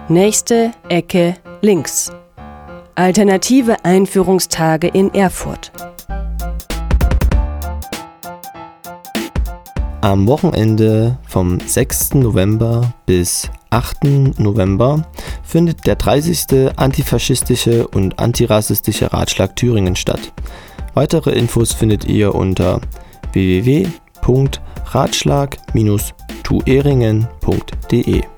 Nächste Ecke links. Alternative Einführungstage in Erfurt. Am Wochenende vom 6. November bis 8. November findet der 30. Antifaschistische und Antirassistische Ratschlag Thüringen statt. Weitere Infos findet ihr unter www.ratschlag-tueringen.de.